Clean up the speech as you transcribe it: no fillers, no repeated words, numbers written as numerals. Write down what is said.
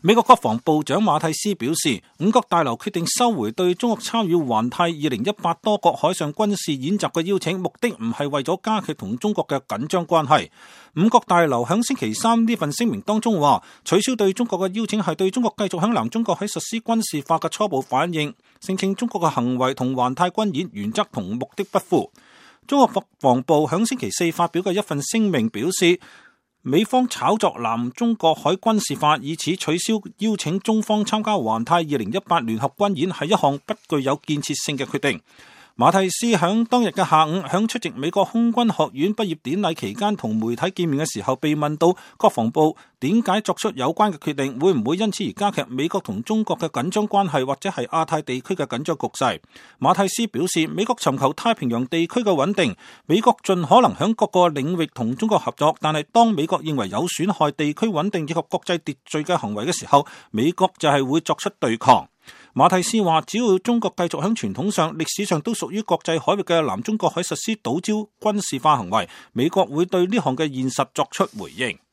美國國防部長馬蒂斯表示，五角大樓決定收回對中國參與環太2018多國海上軍事演習嘅邀請，目的唔係為咗加劇同中國嘅緊張關係。五角大樓響星期三呢份聲明當中話，取消對中國嘅邀請係對中國繼續響南中國海實施軍事化嘅初步反應，聲稱中國嘅行為同環太軍演原則同目的不符。中國國防部響星期四發表嘅一份聲明表示，美方炒作南中國海軍事化，以此取消邀請中方參加環太2018聯合軍演，係一項不具有建設性嘅決定。馬蒂斯響當日嘅下午，響出席美國空軍學院畢業典禮期間同媒體見面嘅時候，被問到國防部點解作出有關嘅決定，會唔會因此而加劇美國同中國嘅緊張關係，或者係亞太地區嘅緊張局勢？馬蒂斯表示，美國尋求太平洋地區嘅穩定，美國盡可能響各個領域同中國合作，但係當美國認為有損害地區穩定以及國際秩序嘅行為嘅時候，美國就係會作出對抗。馬蒂斯話，只要中國繼續響傳統上、歷史上都屬於國際海域嘅南中國海實施島礁軍事化行為，美國會對呢項嘅現實作出回應。